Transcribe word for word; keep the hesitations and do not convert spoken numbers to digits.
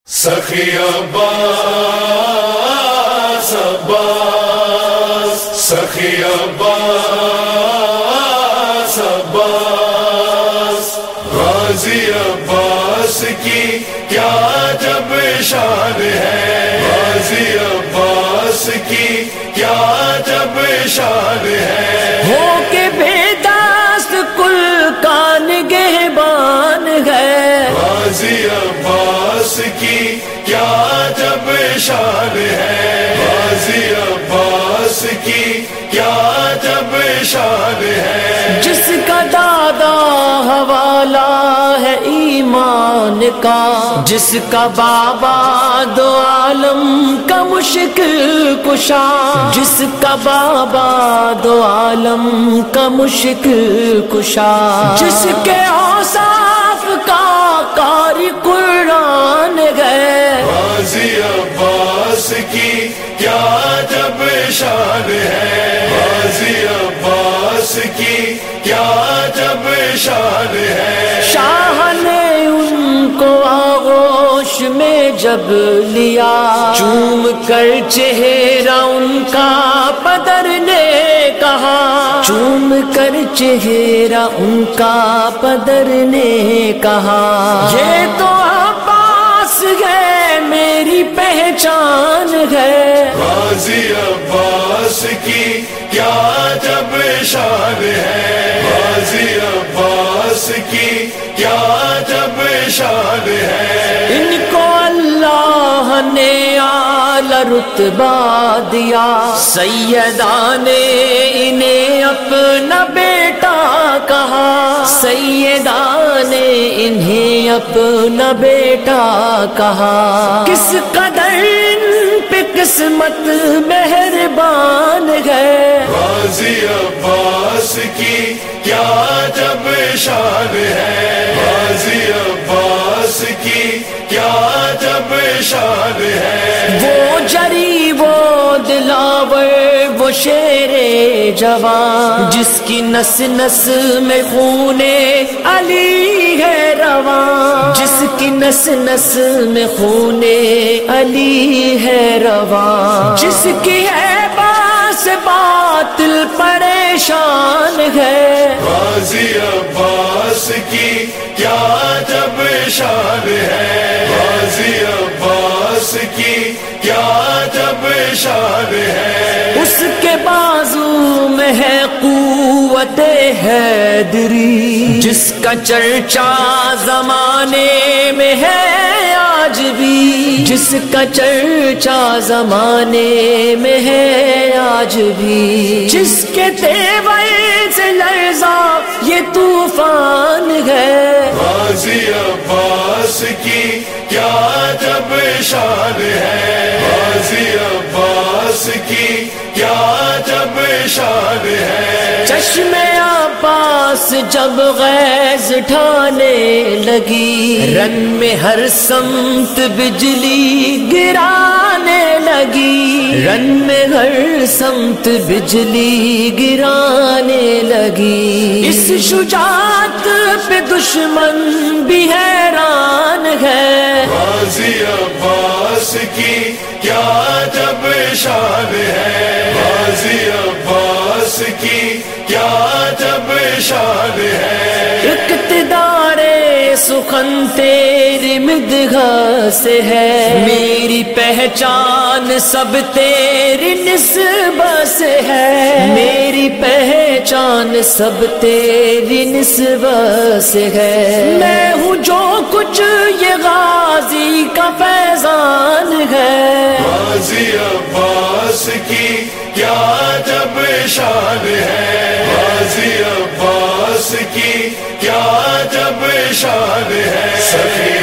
سخی عباس عباس سخی عباس عباس غازی عباس کی کیا جب شان ہے، غازی عباس کی کیا جب شان ہے، ہو کے بے دست کل کان گہبان ہے، غازی عباس کی کیا جب شان ہے، غازی عباس کی کیا جب شان ہے، جس کا دادا حوالہ ہے ایمان کا، جس کا بابا دو عالم کا مشکل کشا، جس کا بابا دو عالم کا مشکل کشا، جس کے اوصاف کا قاری قرآن ہے، غازی عباس کی کیا جب شان ہے، غازی عباس کی کیا جب شان ہے، شاہ نے ان کو آغوش میں جب لیا، چوم کر چہرہ ان کا پدر نے کہا، چوم کر چہرہ ان کا پدر نے کہا، یہ تو عباس ہے میری پہچان ہے، غازی عباس کی کیا جب شان ہے، غازی عباس کی کیا جب شان ہے، ان کو اللہ نے اعلی رتبہ دیا، سیدہ نے انہیں اپنا بیٹا کہا، سیدہ نے انہیں اپنا بیٹا کہا، کس قدر ان پہ قسمت مہربان ہے، غازی عباس کی کیا جب شان ہے، غازی عباس کی کیا جب شان ہے، وہ جری وہ دلاور وہ شیر جوان، جس کی نس نس میں خون علی ہے رواں، جس کی نس نس میں خون علی ہے رواں، جس کی ہے باس باطل پریشان ہے، غازی عباس کی کیا جب شان ہے، غازی عباس کی کیا جب شان ہے، اس کے بازو میں ہے قوت حیدری، جس کا چرچا زمانے میں ہے آج بھی، جس کا چرچا زمانے میں ہے آج بھی، جس کے تیور سے لرزا یہ طوفان ہے، غازی عباس کی کیا جب شان ہے، غازی عباس کی کیا جب شان ہے، چشم عباس جب غیظ ڈھانے لگی، رن میں ہر سمت بجلی گرانے لگی، رن میں ہر سمت بجلی گرانے لگی، اس شجاعت پہ دشمن بھی حیران ہے، غازی عباس کی کیا جب شان ہے، غازی عباس کی کیا جب شان ہے، اقتدار سخن تیری مدغا سے ہے، میری پہچان سب تیری نسبت سے ہے، میری پہچان سب تیری نسبت سے ہے، میں ہوں جو کچھ یہ غازی کا فیضان ہے، غازی عباس کی کیا جب شان ہے، غازی عباس کی کیا جب شان ہے، سخی